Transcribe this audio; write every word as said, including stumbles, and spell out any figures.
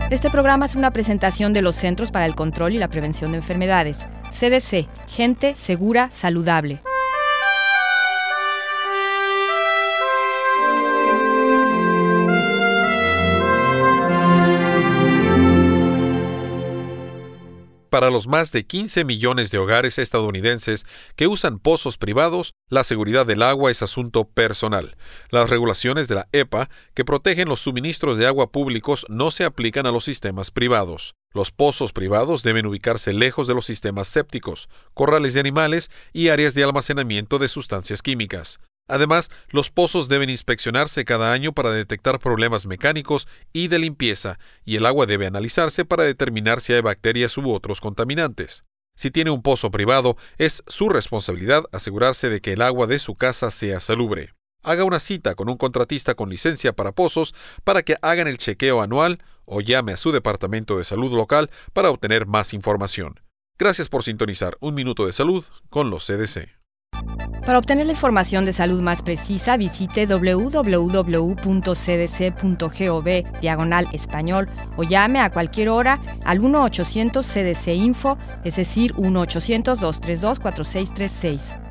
Este programa es una presentación de los Centros para el Control y la Prevención de Enfermedades. C D C, gente segura, saludable. Para los más de quince millones de hogares estadounidenses que usan pozos privados, la seguridad del agua es asunto personal. Las regulaciones de la E P A que protegen los suministros de agua públicos no se aplican a los sistemas privados. Los pozos privados deben ubicarse lejos de los sistemas sépticos, corrales de animales y áreas de almacenamiento de sustancias químicas. Además, los pozos deben inspeccionarse cada año para detectar problemas mecánicos y de limpieza, y el agua debe analizarse para determinar si hay bacterias u otros contaminantes. Si tiene un pozo privado, es su responsabilidad asegurarse de que el agua de su casa sea salubre. Haga una cita con un contratista con licencia para pozos para que hagan el chequeo anual o llame a su departamento de salud local para obtener más información. Gracias por sintonizar Un Minuto de Salud con los C D C. Para obtener la información de salud más precisa, visite doble u doble u doble u punto c d c punto gov diagonal español o llame a cualquier hora al uno ochocientos C D C Info, es decir, uno ochocientos, dos tres dos, cuatro seis tres seis.